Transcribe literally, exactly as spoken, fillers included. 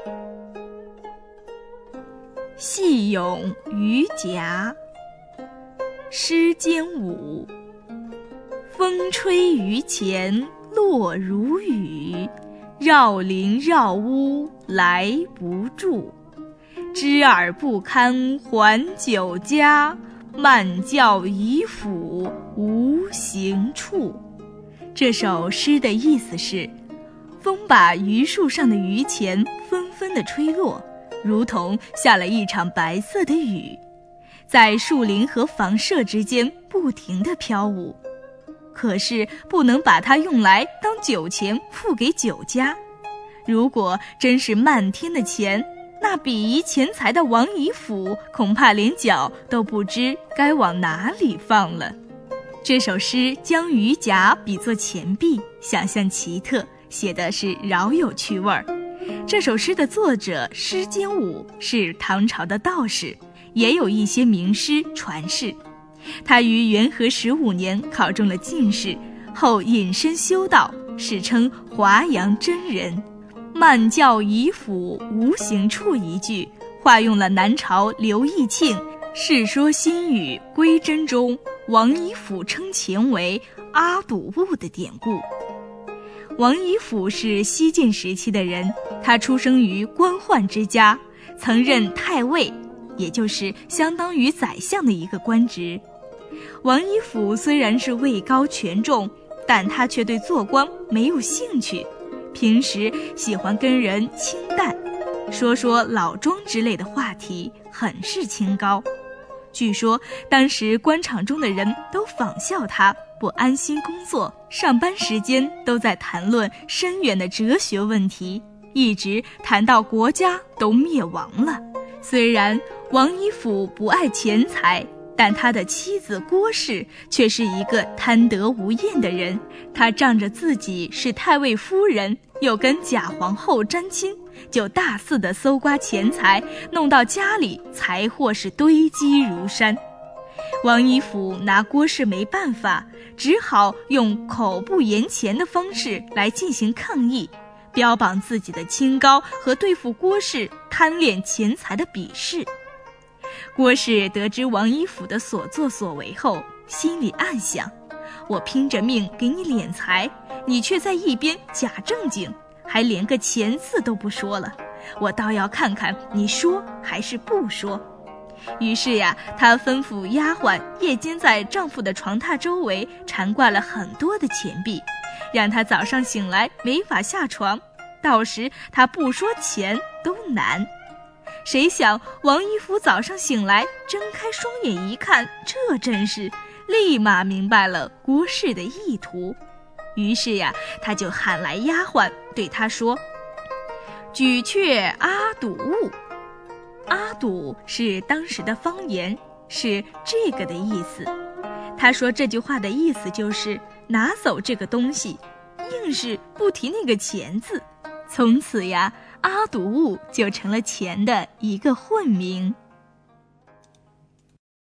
细咏渔夹，诗间舞。风吹鱼前落如雨，绕林绕屋来不住。知尔不堪还酒家，慢教遗辅无行处。这首诗的意思是，风把榆树上的榆钱纷纷地吹落，如同下了一场白色的雨，在树林和房舍之间不停地飘舞。可是不能把它用来当酒钱付给酒家。如果真是漫天的钱，那鄙夷钱财的王仪甫恐怕连脚都不知该往哪里放了。这首诗将鱼夹比作钱币，想象奇特，写的是饶有趣味儿。这首诗的作者施坚武是唐朝的道士，也有一些名师传世。他于元和十五年考中了进士，后隐身修道，史称华阳真人。慢教遗辅无行处一句，化用了南朝刘义庆《世说新语·归真》中王仪甫称钱为阿堵物的典故。王仪甫是西晋时期的人，他出生于官宦之家，曾任太尉，也就是相当于宰相的一个官职。王仪甫虽然是位高权重，但他却对做官没有兴趣，平时喜欢跟人清淡，说说老庄之类的话题，很是清高。据说当时官场中的人都仿效他，不安心工作，上班时间都在谈论深远的哲学问题，一直谈到国家都灭亡了。虽然王仪甫不爱钱财，但他的妻子郭氏却是一个贪得无厌的人。他仗着自己是太尉夫人，又跟假皇后沾亲，就大肆地搜刮钱财，弄到家里财货是堆积如山。王仪甫拿郭氏没办法，只好用口不言钱的方式来进行抗议，标榜自己的清高和对付郭氏贪恋钱财的鄙视。郭氏得知王仪甫的所作所为后，心里暗想，我拼着命给你敛财，你却在一边假正经，还连个钱字都不说了，我倒要看看你说还是不说。于是呀，她吩咐丫鬟夜间在丈夫的床榻周围缠挂了很多的钱币，让他早上醒来没法下床，到时他不说钱都难。谁想王仪甫早上醒来，睁开双眼一看，这真是立马明白了郭氏的意图。于是呀，他就喊来丫鬟，对他说：举却阿堵物。阿堵是当时的方言，是这个的意思。他说这句话的意思就是拿走这个东西，硬是不提那个钱字。从此呀，阿堵物就成了钱的一个混名。